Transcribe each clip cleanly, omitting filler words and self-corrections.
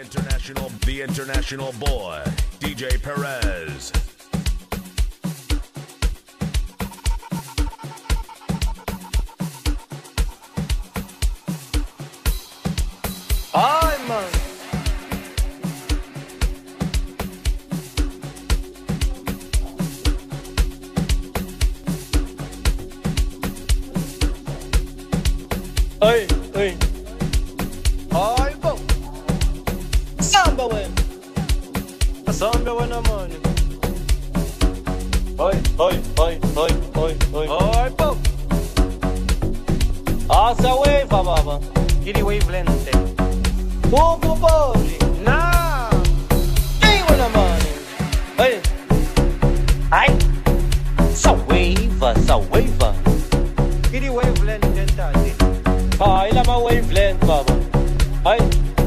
The international boy, DJ Perez. Ay, man. Ay, ay. Ay, po. Samba, we. Samba, we naman. Ay, ay, ay, ay, ay, ay. Ay, po. Asa wave, baba. Giddy wavelength. Popo, pobre. Nah. Ay, we naman. Ay. Ay, sa wave. Giddy wavelength dentati. Ay, lama wavelength, baba. Ay.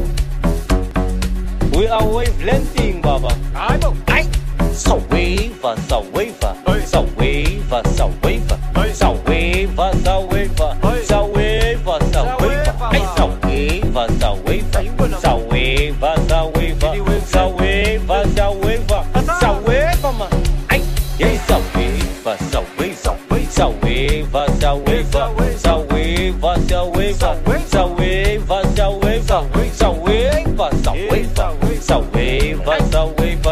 We are wavelengthing, baba. Ay, po. Ay, sa wave. Ay. Sa wave. Sa wave. Sa wave. Sa wave. Sa wave. Ay, sa wave. Sa wave. Sa wave. Sa wave. Sa wave. Sa wave. Sa wave, man. Ay, yeah, sa wave. Sa wave. Sa wave. Sa wave. Sa wave. Sa wave. Sa wave. Sa wave. Sa wave. Sa wave. Sa wave. Sa wave. Sa wave. Sa wave. Sa wave. Sa wave.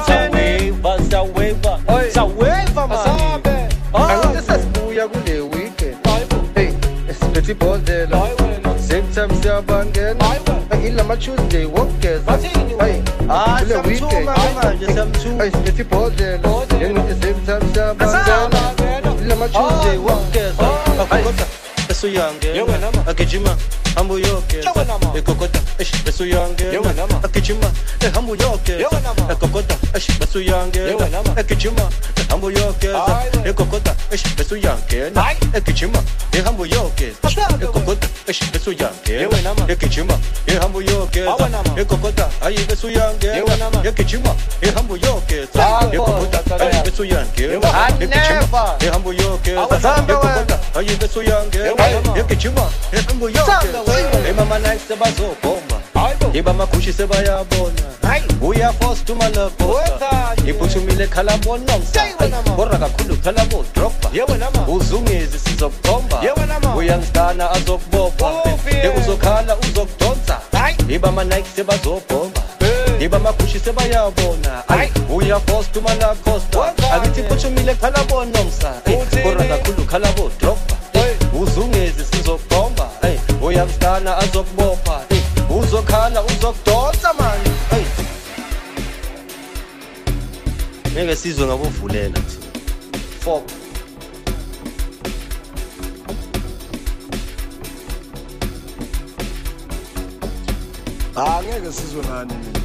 Sa wave. Sa wave, man. Angithi sasibuya kule weekend. Hey, esiphethe ibhodlela. Same time siyabangena. Ilama Tuesday wokugeza. Hey, kule weekend. Hey, esiphethe ibhodlela. Ngithi same time siyabangena. Ilama Tuesday wokugeza. Akokota, esuyangena. Akijima, hambo yokeza. Ekokota, esuyangena. Akijima, hambo yokeza. Ekokota, esuyangena. Akijima, hambo yokeza. Ekokota, esuyangena. Akijima, hambo yokeza. Ekokota, esuyangena. Akijima, hambo yokeza. Ekokota, ayi esuyangena. Akijima, hambo yokeza. Ekokota, ayi esuyangena. Akijima, hambo yokeza. Ekokota, ayi esuyangena. Ekijima, hambo yokeza. Mama nice sebazobomba. Iba makushi sebayabona. Uya force to malakosa. Iphuthumile khala bononsa. Borra kakhulu khala bo droppa. Uzungezi sizokukhomba. Uyangistana azokubopha. Uzokhala uzokudonsa. Iba ma Nike sebazobomba. Iba makushi sebayabona. Uya force to malakosa. Akithi iphuthumile khala bononsa. Borra kakhulu khala bo droppa. Uzungezi sizokukhomba. Uyangistana azokubopha. Uzokhala uzokudonsa man. Ngeke sizwe ngabovulela nje. Fuck. Ngeke sizwe ngani mina.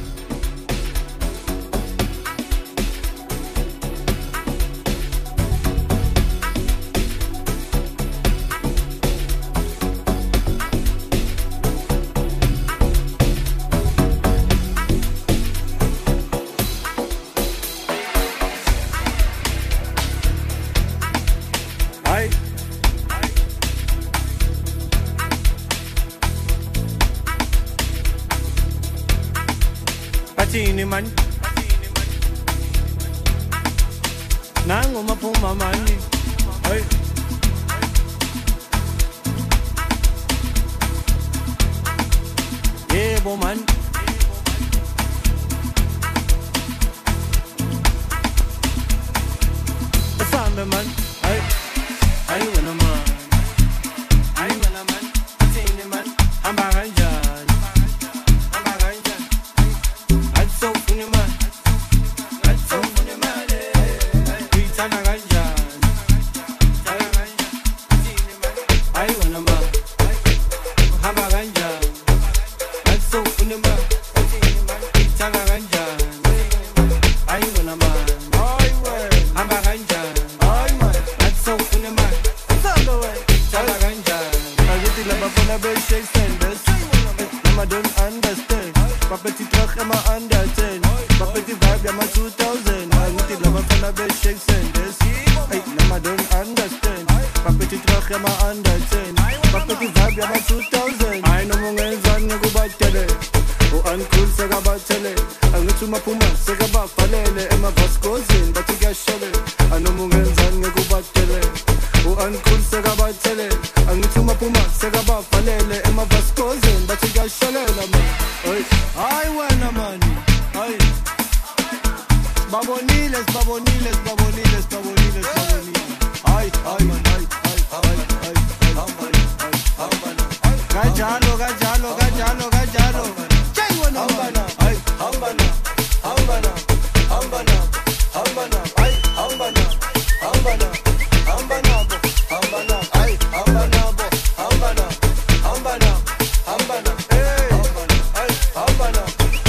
Patini man. Nango maphuma mani. Hey. Yebo man. Samba man. Hey. Hey wena man. Hey wena man. Patini man. Hamba kanjani? Hamba kanjani? So funny man, that's so funny man. Tana ganja, I wanna man, haba ganja. That's so funny man, tana ganja, I wanna man, haba ganja, that's so funny man, tana ganja. I get the love for the best shake senders. I don't understand. Papeti truck, I'm a under 10. Papeti vibe, I'm a 2000. I want the love from the best shake senders. Hey, I don't understand. Papeti truck, I'm a under 10. Papeti vibe, I'm a 2000. I know I'm going to go back to U-uncool sekabathele angithi umaphuma sekabavalele emavaskozini bathi kuyashele anoma ungenzani ngekubadele U-uncool sekabathele angithi umaphuma sekabavalele emavaskozini bathi kuyashelela man hayi wena mani hayi babonile hayi man hayi Kajalo Jai wana hambana ay hambana ay hambana ay hambana hey ay hambana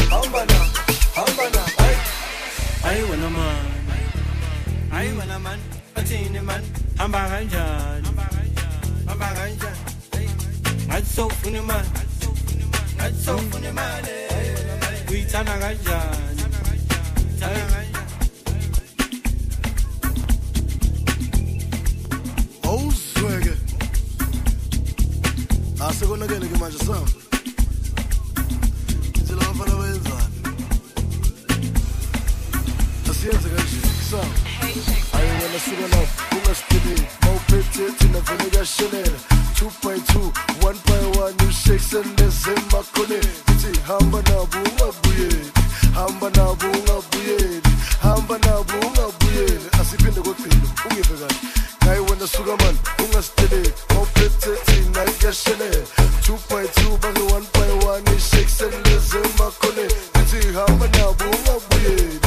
ay wana man atini man hamba kanjani Ngatsofuna imali uyithana kanjani awuzweke asekonakele ke manje sami sila bafana bayenzani asiyenze kanje sami ayi wena suka lapho ungasipheleli mawuphethe thina vele kuyashelela 2 by 2 1 by 1 you shakes and there's in my corner ithi hamba nabo ungabuyeli asiphinde koqhilo ungive kahle ngayi wena suka man ungasipheleli mawuphethe thina kuyashelela 2 by 2 bake 1 by 1 you shakes and there's in my corner ithi hamba nabo ungabuyeli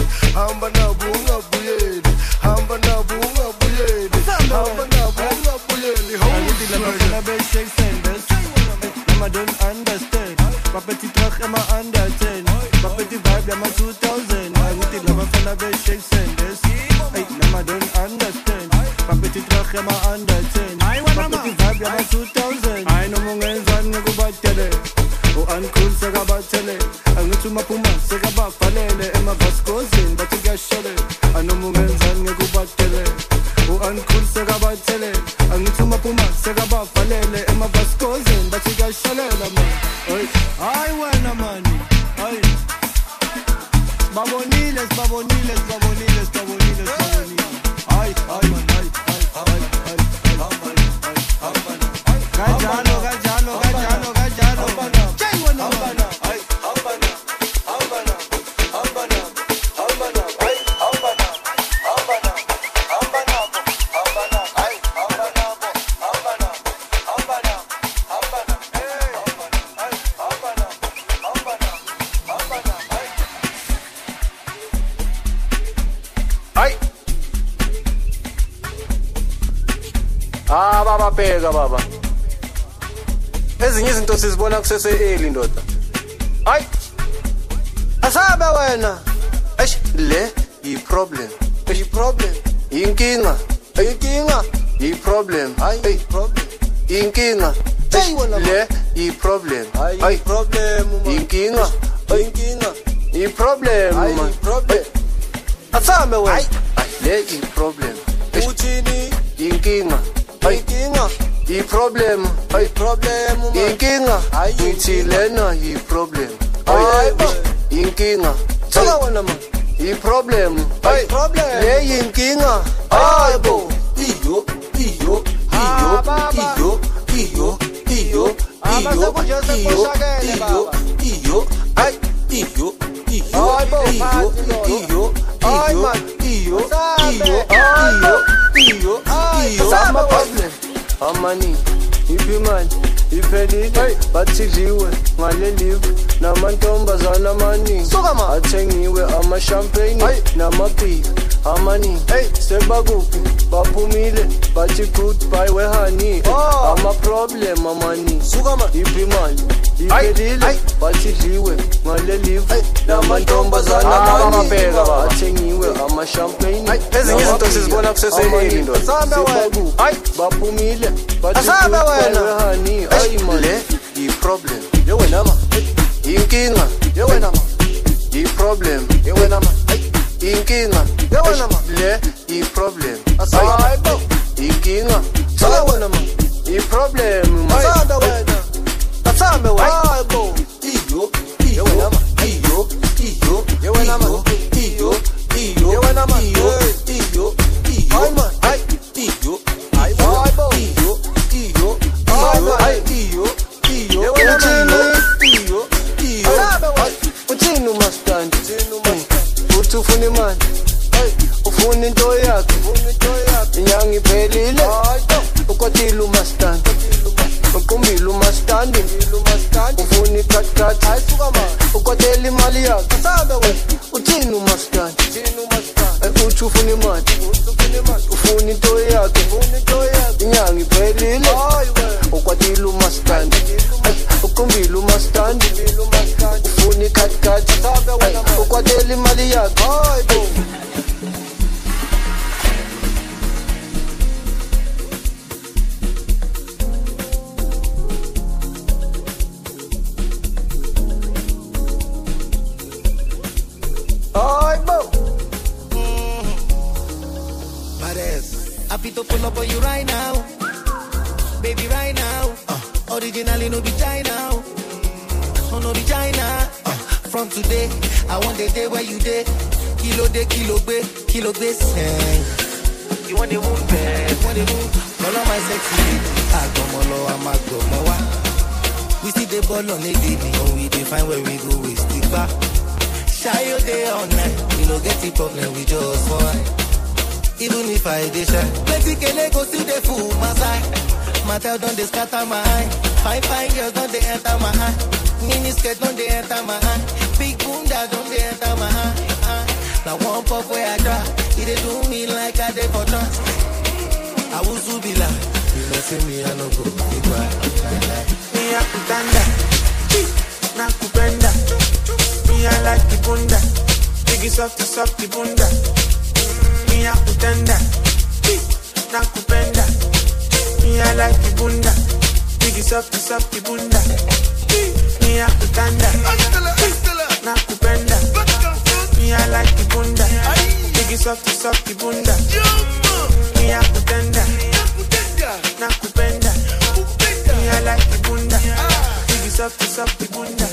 I don't understand. Papeti truck am I under 10. Papeti vibe am I 2000. I would love a fan of shake senders. Hey, I don't understand. Papeti truck am I under 10. Papeti vibe am I 2000. I know mongen zan go batele. Oh uncool sega batele. Angithi umaphuma sega bavalele ema vaskozini bathi kuyashele. I know mongen zan go batele. Oh uncool sega batele. Angithi umaphuma sega bavalele ema vaskozini bathi kuyashelela man. Hayi wena mani. Hayi. Babonile. Hayi man. Kajalo. Jai wena mani. Hayi hambana. Baba pheka baba ezinye izinto sizibona kusese early ndoda hayi asabe wena eish le problem inkinga problem hayi problem inkinga le problem hayi problem inkinga problem asabe wena le problem uthini inkinga problem inkinga ngithi lena problem inkinga thola wena ma problem le inkinga hayibo iyo amani ipimani iphelile bathidliwe ngalelive namantombazana amaningi athengiwe ama-champagne namabhiki amaningi sebakuphi baphumile bathi goodbye wehani ama-problem amaningi ipimani iphelile bathidliwe ngalelive namantombazana amaningi athengiwe ama-champagne ezinye izinto sizibona kuseseyeli ndoda sebakuphi baphumile bathi goodbye wehani le i-problem yewenama inkinga yewenama i-problem yewenama inkinga yewenama le i-problem asayibo inkinga yewenama i-problem asanda wena asame wena ayibo iyo yewenama ufuna into yakhe inyanga iphelile ukwatile umastandi uqumbile umastandi ufuna ikhathi ukwatela imali yakhe uthini umastandi uthi ufuna imali ufuna into yakhe inyanga iphelile ukwatile umastandi uqumbile umastandi ufuna ikhathi ukwatela imali yakhe Happy to pull up on you right now, baby, right now. Originally no be China, oh no be China. From today, I want the day where you day. Kilo be sing. You want the moon, babe? Want the moon? Follow my sexy lady. I go molo, I'm a go mowa. We see the ball on the daily, and we define where we go. We stick back. Shy your day all night. We don't get the problem, we just fight. Even if I dey shy, plenty kele go still dey fool my side. Matel don dey scatter my eye. Fine girls don dey enter my eye. Mini skirt don dey enter my eye. Big bunda don dey enter my eye. Now one pop where I try, it dey do me like I dey for trance. I will so be like, you know see me I no go be quiet. Me a kutanda, na kupenda. Me I like the bunda, biggie softy bunda. Me a kutanda, na kupenda. Me I like the bunda, biggie softy bunda. Me a kutanda, na kupenda. Me I like the bunda, biggie softy bunda. Me a kutanda, na kupenda. Me I like the bunda, biggie softy bunda.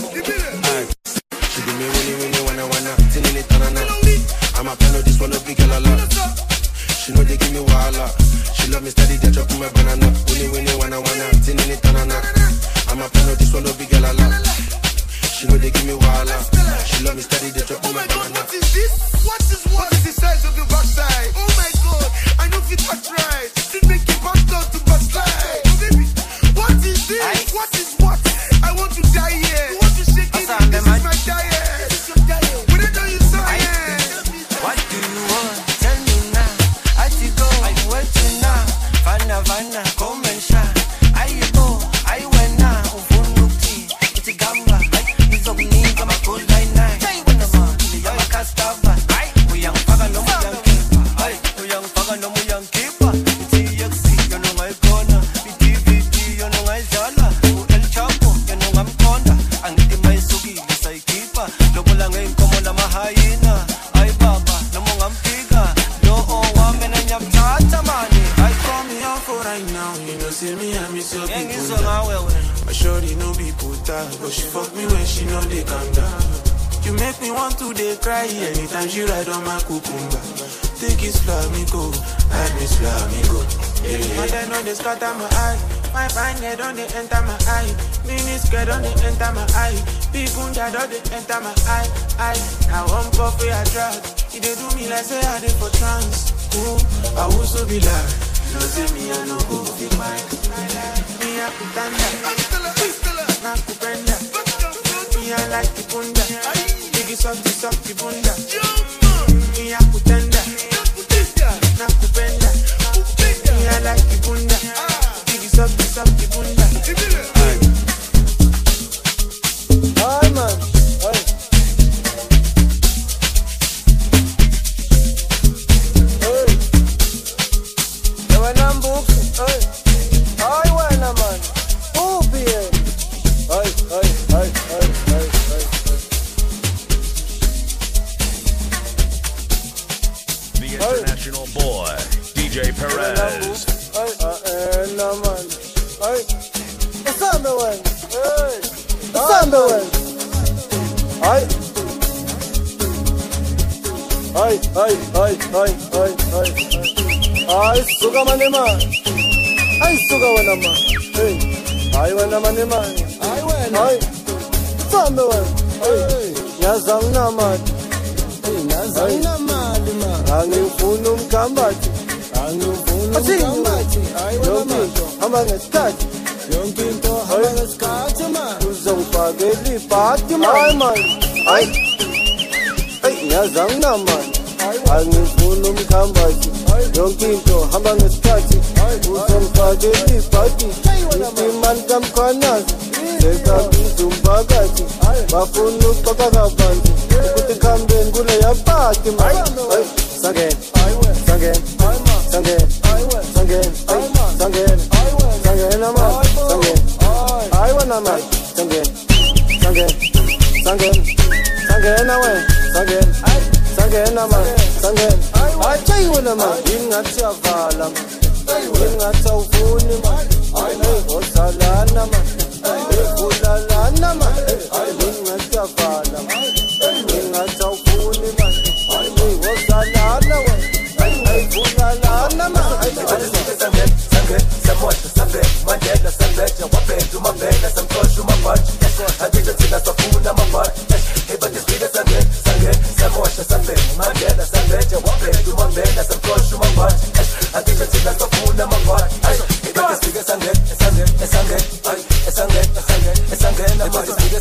She do me winnie wanna, tinning it tanana. I'm a fan of this one, a big girl a lot. She know they give me wahala. She love me steady, they chop my banana. Winnie wanna, tinning it tanana. I'm a fan of this one, a big girl a lot. She know they give me wahala. She love me steady, they chop my banana. What is this? What is the size of your backside? Oh my God, I know if it act right. Should make you back down to backslide. Baby, what is this? What is what? I want to die here. You want to shake it? This is my diet. This is your diet. When I know you science. What do you want? Tell me now. I to go. I'm waiting now. Vanna, come and shine. I go. I went now. Ufunuki. It's a gamba. It's a me. I'm a cold line night. I'm a castava. We young faga no young keeper. We young faga no young keeper. It's a yaxi. You know my corner. DVD. You know my zala. El Chapo. You know I'm corner. Ang iti may sugi. Isay keeper. Lobo lang ngayon ko mo na mahayina. Ay baba. Namong ampiga. Loo wamen na nyam tatamani. I call me out for right now. You know, see me, I miss your people. I surely know be puta, but she fuck me when she know they calm down. You make me want to they cry anytime she ride on my cucumber. Take it flamigo, I miss flamigo. Yeah. And I know they scatter my eye. My fine head on they enter my eye. Mini skirt on they enter my eye. Big bunda on they enter my eye. Now one coffee I drag. It they do me like say I did for trance. Ooh, I will so be like, no say me I no go be mine. Me a kutanda, na kupenda. Me I like the bunda, biggie softy bunda. Me a kutanda, na kupenda. Me I like the bunda, biggie softy bunda. Hi man, The international boy, DJ Perez. Ay, suka man. Ay, suka wana man. Hey, ay wana man. Ay wana. Ay, sambe wana. Hey, yazang naman. Hey, yazang naman. angifuna umgambathi angifuna umgambathi yonke into hamba ngesikhathi yonke into hamba ngesikhathi man uzongifakela ibhadi man hayi ngiyazanga man angifuna umgambathi yonke into hamba ngesikhathi uzongifakela ibhadi imani kamkhwanazi sekabiza umphakathi bafuna uxoxa kabanzi ukuthi khambeni kule yabhadi man sangena man I wanna man sangena we sangena man I tell you wanna man ingathi avala ingathi awufuni man osalana man ulalana man ingathi avala ingathi awufuni man osalana we ulalana man Mandela Sanveja, Wapetu, Mambena, Samkoshu, Mambach, Hadija Tina Safuna, Mambach, Heba Dispida Sange, Samosha Sanve, Mandela Sanveja, Wapetu, Mambena, Samkoshu, Mambach, Hadija Tina Safuna, Mambach, Heba Dispida Sange, Heba Dispida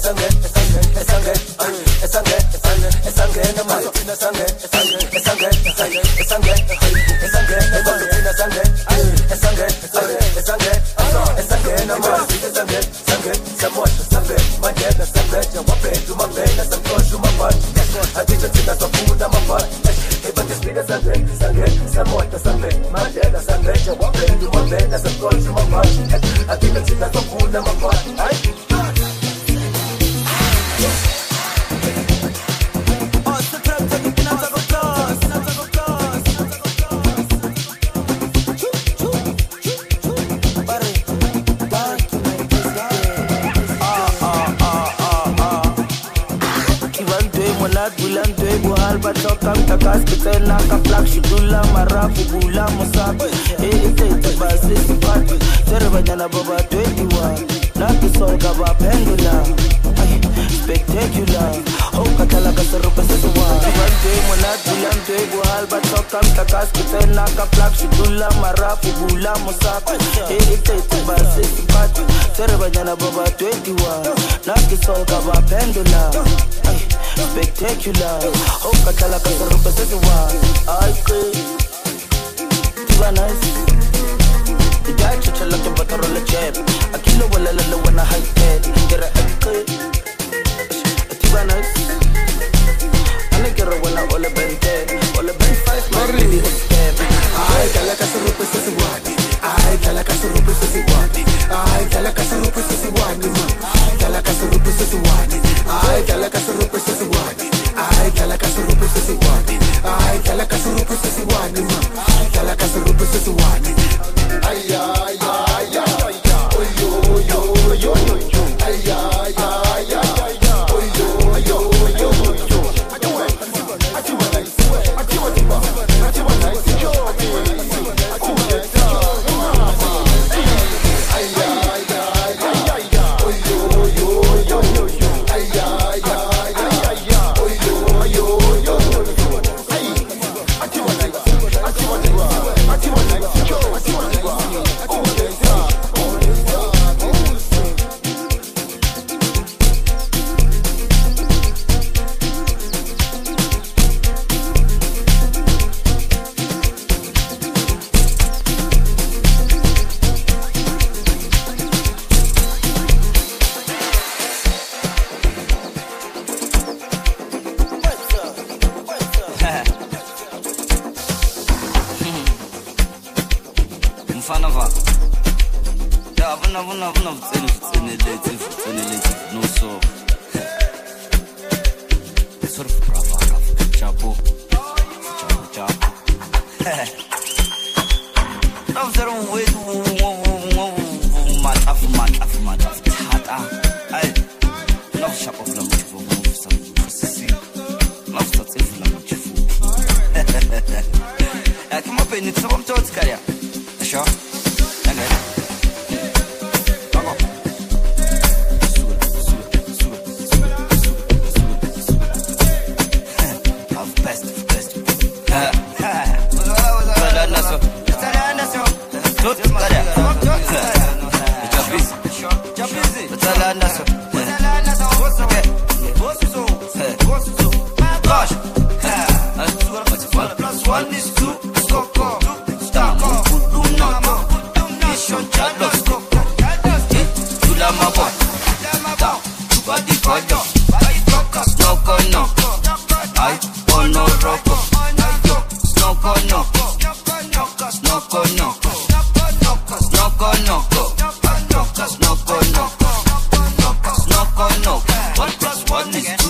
Ay, onoroko. Snoko noko. Snoko noko. Snoko noko. Snoko noko. Snoko noko. 1 + 1 is 2.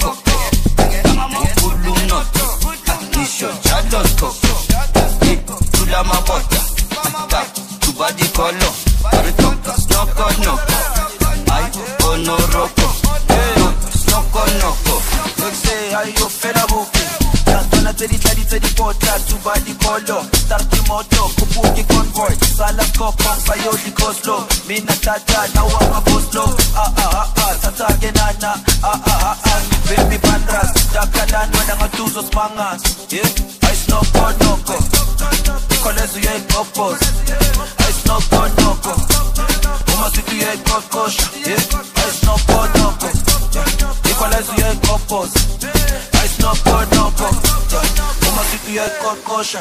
Mokulu noto. Nisho chadosko. Tula mabota. Tubadi kolo. Snoko noko. Ay, onoroko. Snoko noko. Look say, how you fed up with it? Tana tedi pota, tubadi kolo. Start the moto, kupuki convoy. Sala kopang, sayo di koslo. Mina tata, now I'm a go slow. Tata genana. Baby pandras, dakalan, wadang atusos mangas. Yeah, I snoko noko. Kolezu ye kopos. I snoko noko. Umasitu ye kokosha. Yeah, I snoko noko. Kolezu ye kopos. I snoko noko. Umasitu ye kokosha.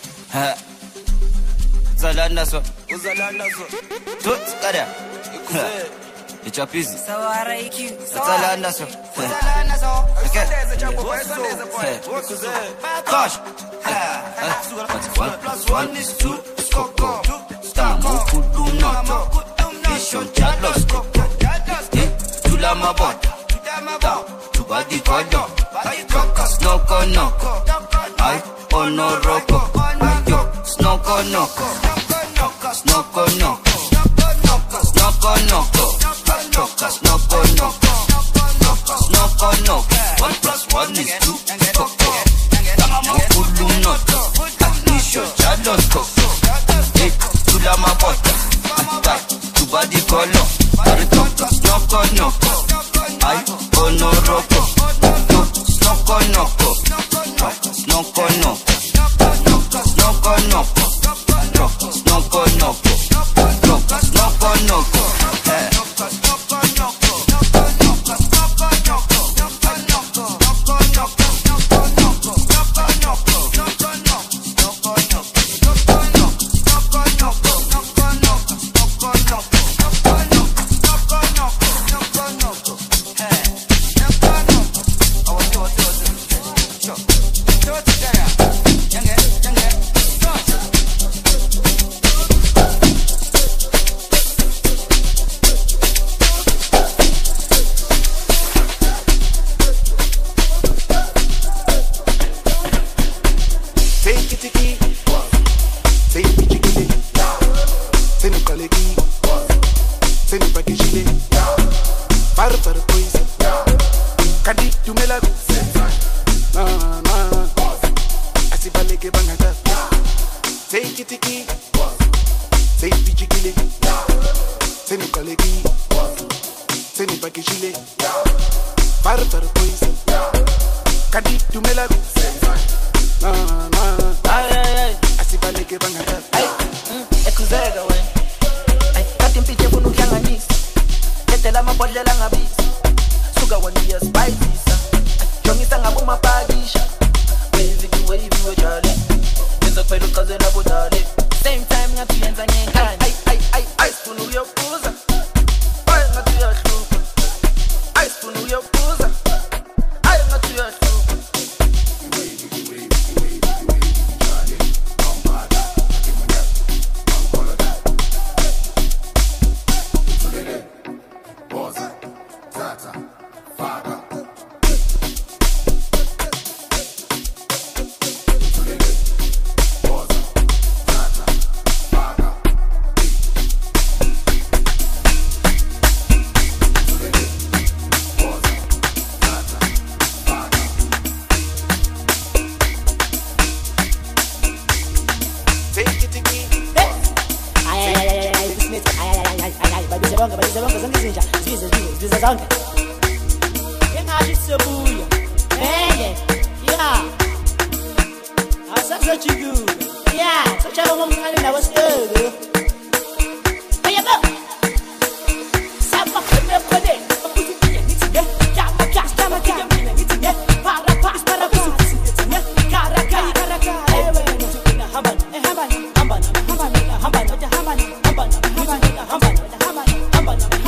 Zalanda so. Uzalanda so. Tut kada. It's your busy. Sawara iki. Zalanda so. Okay. Gosh. 1 + 1 is 2. Skoko. Stamo kuduno. Mission Charlosko. Tula mabota. Tubadi kodo. Snoko noko. Ay, onoroko. Snoko noko. Snoko noko. Snoko noko. Snoko noko. Snoko noko. 1 + 1 is 2. Mokulu noto. Nisho chadosko. Tula mabota. Tubadi kolo. Snoko noko. Ay, onoroko. Snoko noko. Snoko noko. Snoko noko. Snoko noko. Snoko noko.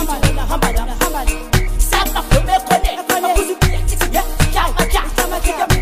Hamba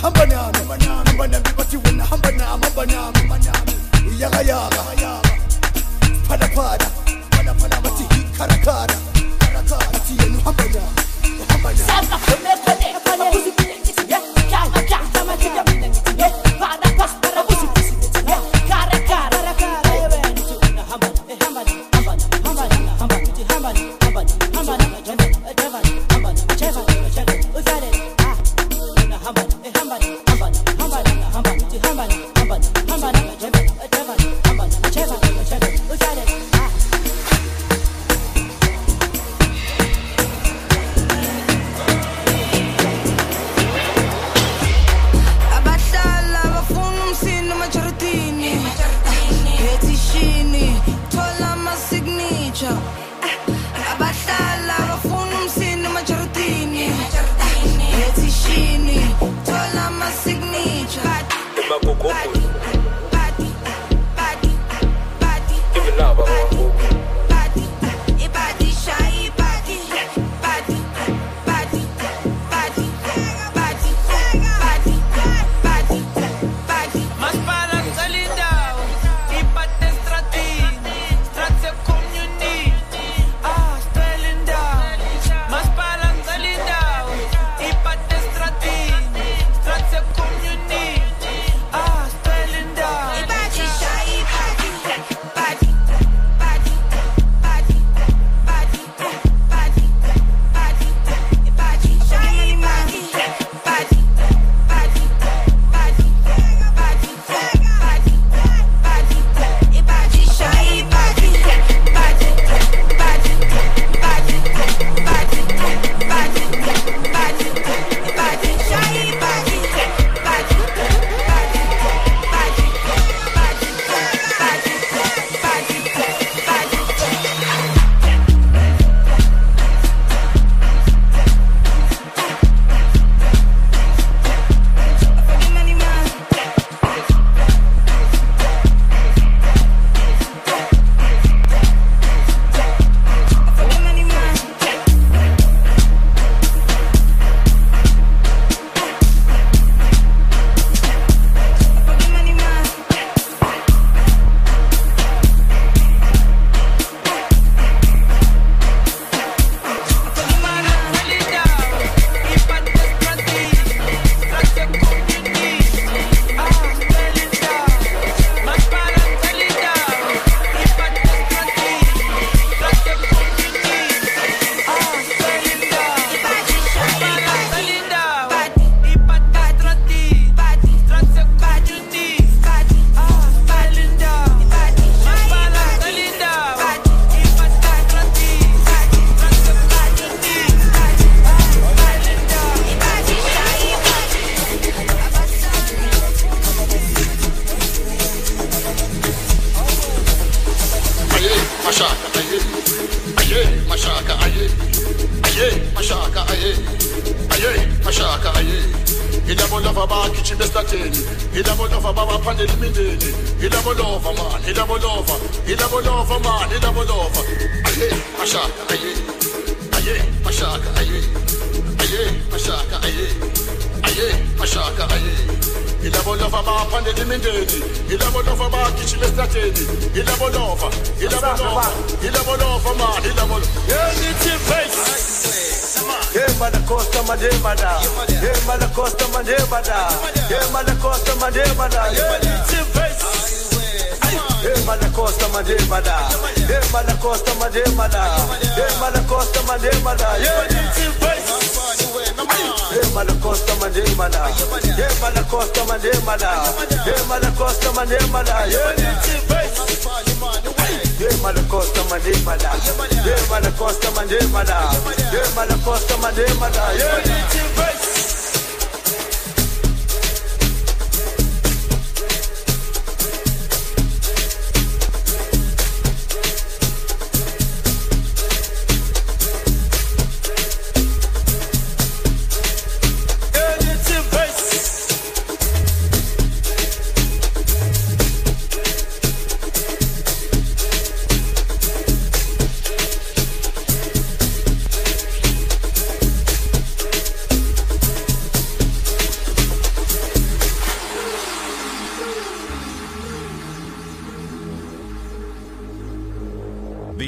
hamba nami bathi wena hamba nami yaka pada bathi karakara bathi yena hamba nami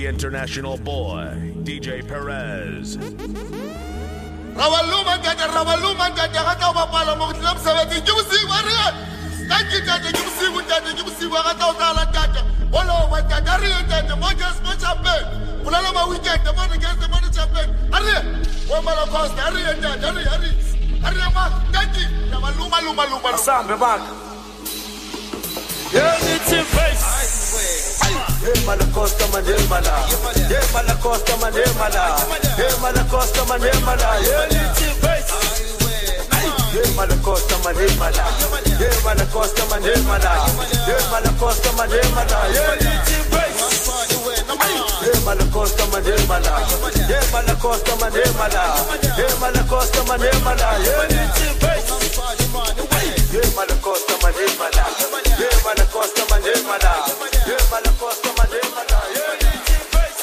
the international boy, DJ Perez. Rabaluma tata gata bapala mo kutlam sabati jusi waria. Thank you tata jusi wagata utala tata. Olo wa tata ri tata mo just mo champagne. Ulala ma weekend the man against the man champagne. Ari wo mala costa ari tata ari ma thank you. Rabaluma. Sambe back. Yeah, it's your face. Malacosta Mandemala. Yeah, Malacosta Mandemala. Yeah, Malacosta Mandemala. Yeah, it's your face. Yeah, Malacosta Mandemala. Yeah, Malacosta Mandemala. Yeah, Malacosta Mandemala. Yeah, it's your face. Yeah, Malacosta Mandemala. Yeah, Malacosta Mandemala. Yeah, Malacosta Mandemala. Yeah, it's your face. Yeah, Malacosta Mandemala. Yeah, Malacosta Mandemala. Yeah, Malacosta Mandemala. Yeah, it's your face.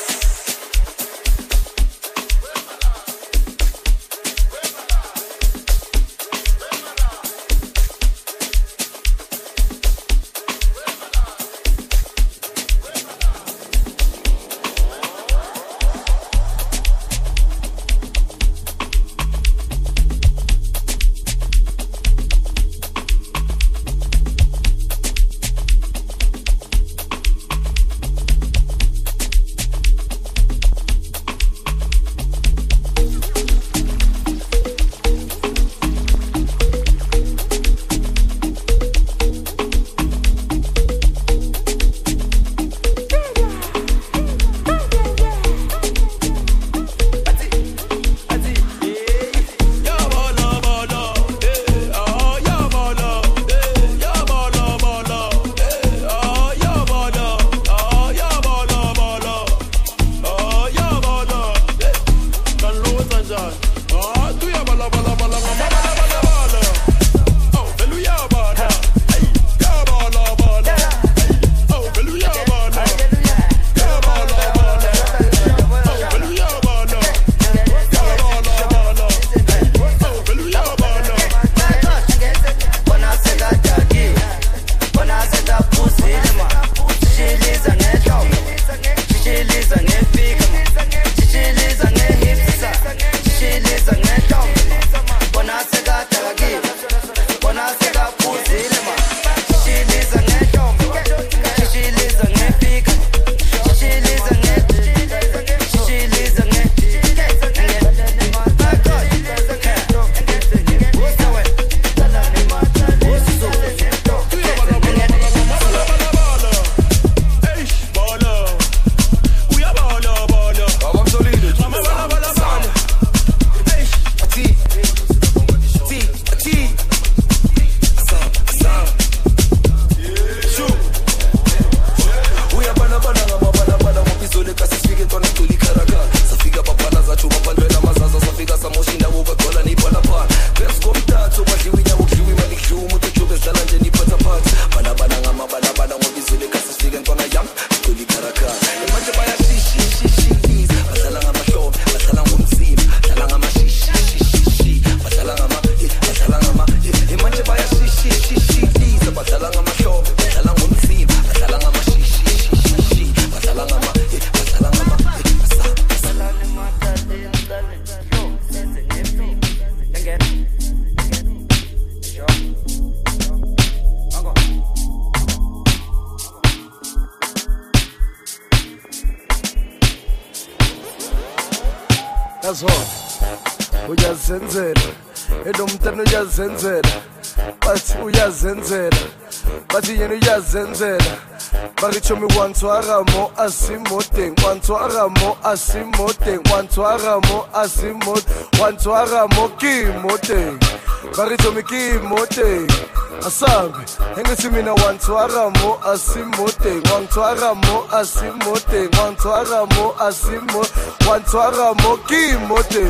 That's all. Uyazenzela. Edomtana uyazenzela. Bathi uyazenzela. Bathi yena uyazenzela. Baritho mi wantwara mo asimoteng. Wantwara mo asimoteng. Wantwara mo asimot. Wantwara mo kimoteng. Baritho mi kimoteng. Asabe, engithi mina wantwara mo asimote, wantwara mo asimote, wantwara mo asimo, wantwara mo kimote,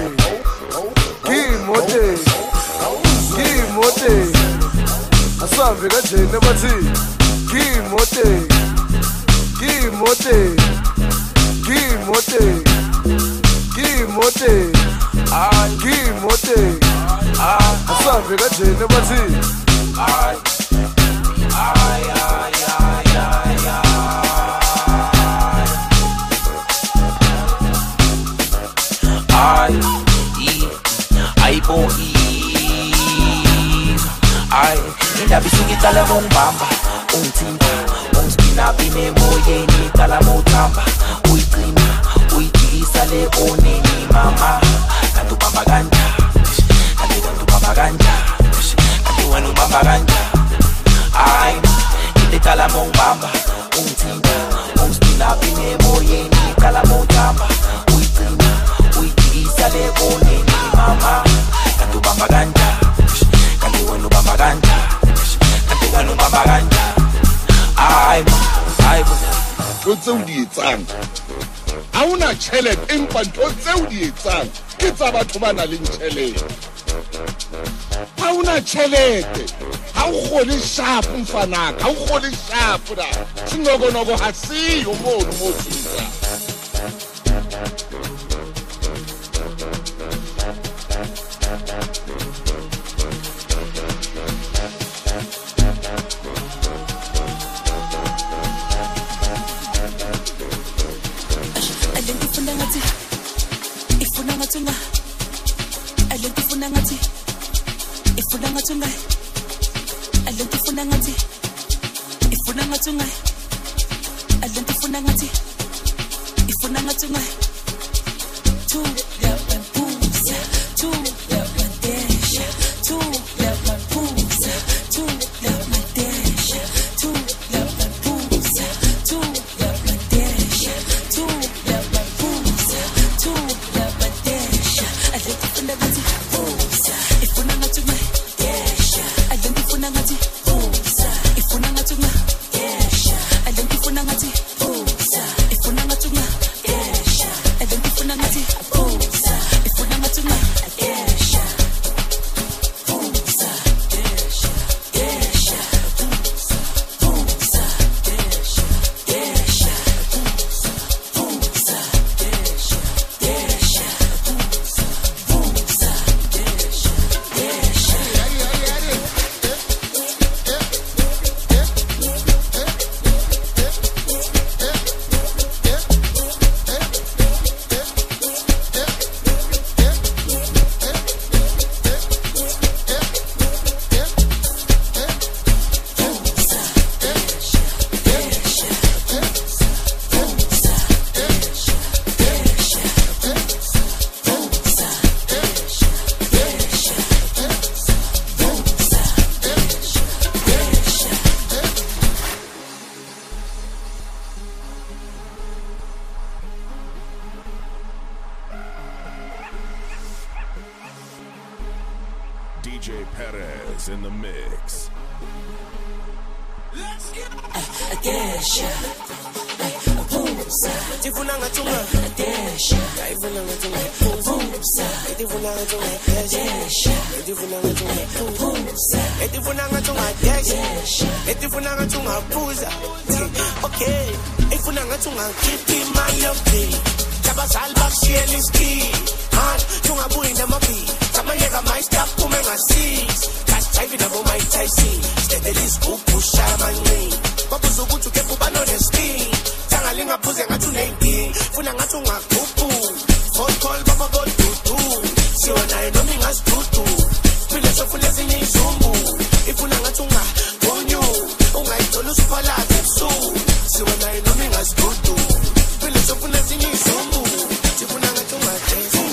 kimote, kimote. Asabe kajene bathi kimote, kimote, kimote, kimote, kimote. Asabe kajene bathi I Ay, indaba isuke iqala ngongibamba ungithinta ungispina pine emoyeni iqala mawuthamba uyigcina uyidikisa le oneni mama kanti ubamba kanja kanti ubamba kanja kanti wena ubamba kanja ay into iqala mawungibamba ungithinta ungispina pine emoyeni iqala mawuthamba uyigcina uyidikisa le oneni mama kanti ubamba kanja kanti wena ubamba kanja kanti wena ubamba kanja ay tse o di etsang ha una tšhelete empa ntho tse o di etsang ke tsa batho ba na leng tšhelete ha una tšhelete ha o kgole shapo mfanaka ha o kgole shapo da sinokonoko ha siyo mono mo tsitsa DJ Perez in the mix. Let's get Tamayega my stop kumega seas. Cash driving above my Tyson. Steadily scoop push my lane. Babuzo kutu kepu bano the steam. Tangalinga puze ngatu nengi. Funa ngatu ngakupu. Phone call baba go tutu. Siwana enomi ngas tutu. Pile so fule zini zumbu. Ifuna ngatu nga ponyo. Unga itolu supala tetsu. Siwana enomi ngas tutu. Pile so fule zini zumbu. Ifuna ngatu nga tesu.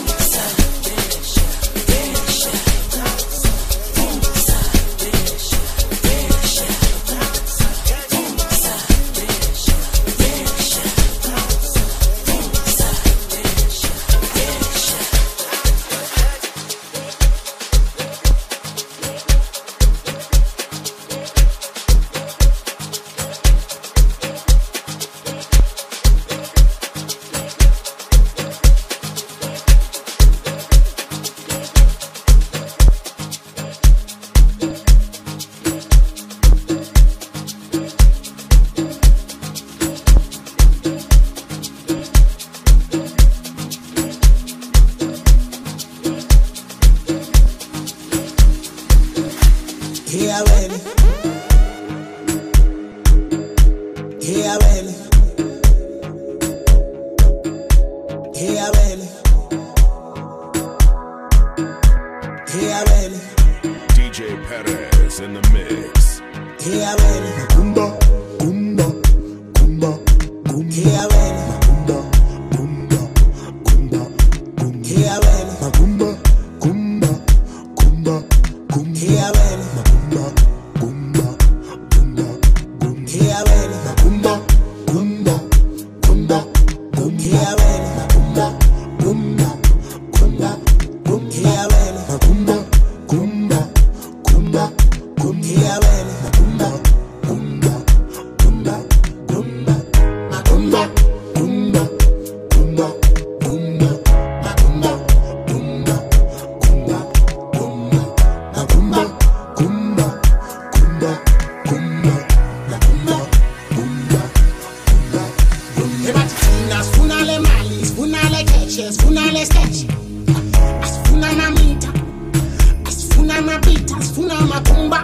DJ Perez. Perez in the mix. Yeah, baby. Kumba, kumba, kumba, kumba. Yeah, baby. Kumba, kumba, kumba, kumba. Yeah, baby. Kumba, kumba, kumba, kumba. Yeah, baby. Kumba, kumba, kumba, kumba. Yeah, baby. Kumba, kumba, kumba, kumba. Yeah, baby. Kumba, kumba, kumba, kumba. Yeah, baby. Kumba, kumba, kumba, kumba. Yeah, baby. Kumba, kumba, kumba, kumba. Kumba, kumba, kumba, kumba. Kumba, kumba, kumba, kumba. Kumba, kumba, kumba, kumba. Kumba, kumba, kumba, kumba. Ebatitina sfuna le mali, sfuna le cash, sfuna le stash. Asfuna mamita, asfuna mapita, sfuna makumba.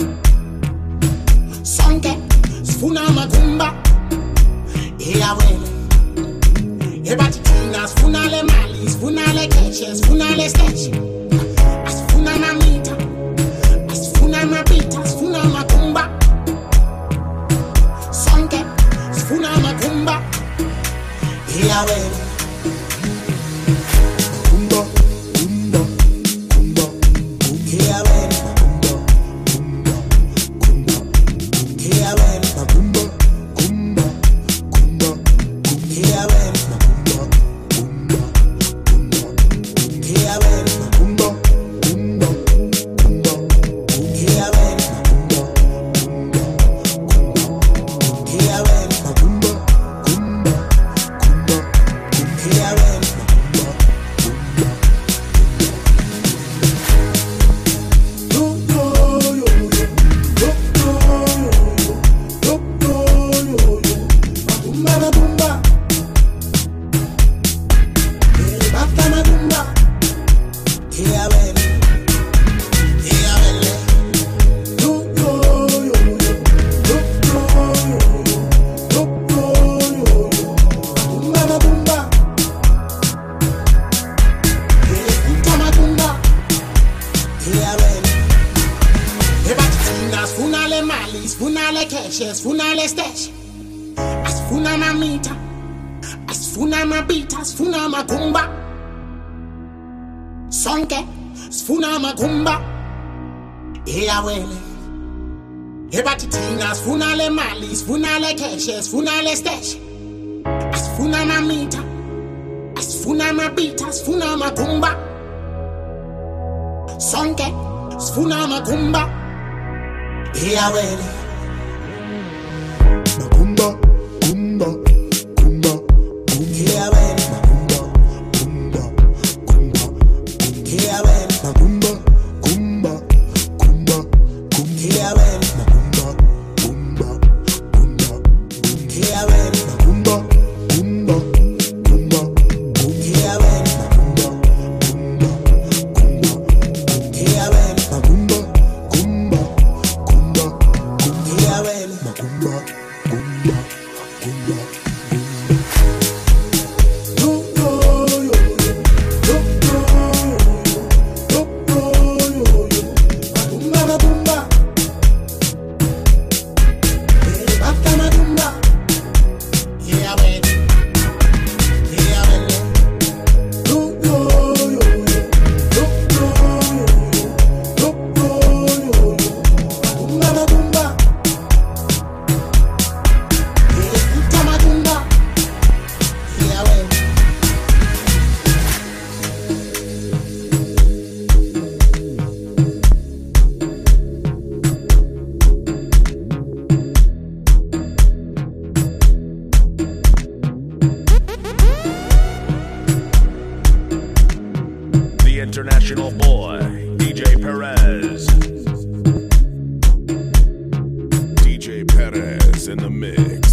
Sonke, sfuna makumba. Iya wele. Ebatitina sfuna le mali, sfuna le cash, sfuna le stash. Asfuna mamita, asfuna mapita, sfuna makumba. Sonke, sfuna makumba. Iya wele. Kumba, kumba, kumba, kumba. Yeah, baby. Kumba, kumba, kumba, kumba. Yeah, baby. Kumba, kumba, kumba, kumba. Yeah, baby. Kumba, kumba, kumba, kumba. Yeah, baby. Kumba, kumba, kumba, kumba. Yeah, baby. Kumba, kumba, kumba, kumba. Yeah, baby. Kumba, kumba, kumba, kumba. Yeah, baby. Sfuna le mali, sfuna le cash, sfuna le stash. Asfuna mamita, asfuna mapita, sfuna makumba. Sonke, sfuna makumba. Iya wele. Ebatitina sfuna le mali, sfuna le cash, sfuna le stash. Asfuna mamita, asfuna mapita, sfuna makumba. Sonke, sfuna makumba. Yeah, wele. Kumba, kumba, kumba, kumba. Yeah, baby. Kumba, kumba, kumba, kumba. Yeah, baby. Kumba, kumba, kumba, kumba. Yeah, baby. Kumba, kumba, kumba, kumba. Yeah, baby. Kumba, kumba, kumba, kumba. Yeah, baby. Kumba, kumba, kumba, kumba. Yeah, baby. Kumba, kumba, kumba, kumba. Yeah, baby. Kumba, kumba, kumba, kumba. International boy, DJ Perez. DJ Perez in the mix.